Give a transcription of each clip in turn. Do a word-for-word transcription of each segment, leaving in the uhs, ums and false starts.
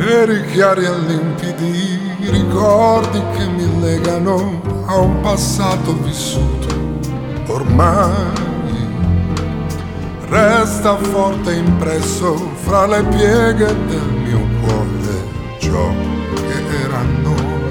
Veri, chiari e limpidi, ricordi che mi legano a un passato vissuto. Ormai resta forte impresso fra le pieghe del mio cuore ciò che era noi.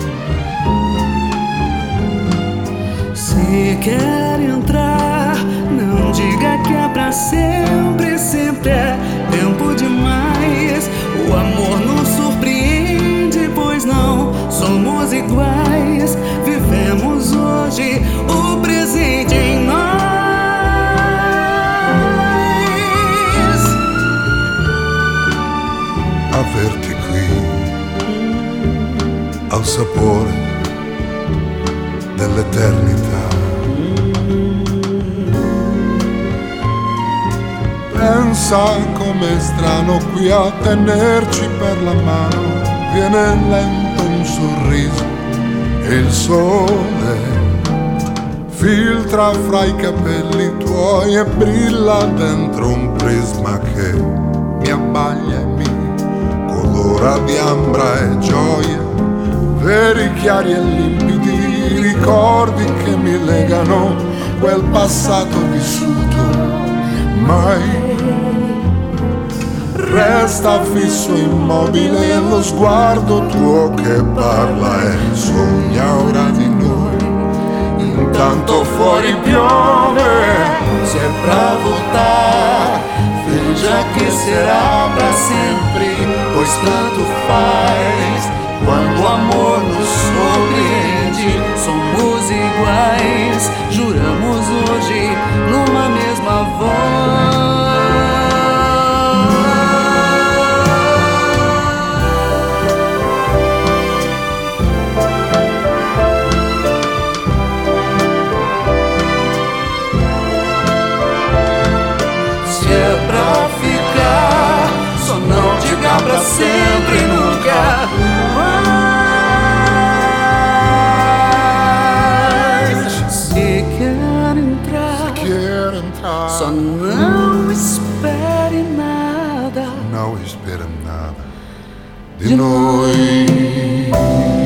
Se quer entrar, não diga que é pra sempre, sempre é tempo demais. O amor nos surpreende, pois não somos iguais. Vivemos hoje o presente em nós. Averti qui al sapore dell'eternità. Pensa com'è strano qui a tenerci per la mano. Viene lento un sorriso e il sole filtra fra i capelli tuoi e brilla dentro un prisma che mi abbaglia e mi colora di ambra e gioia. Veri, chiari e limpidi, ricordi che mi legano quel passato vissuto. Mai resta fisso immobile lo sguardo tuo che parla e sogna ora di noi. Intanto fuori piove, Se é pra voltar, veja que será pra sempre, pois tanto faz. Quando o amor nos surpreende, somos iguais. Juramos hoje numa mesma voz. Se é pra ficar, só não diga pra sempre, nunca mais. Se quer entrar, quer entrar, só não espere nada não espera nada de noi.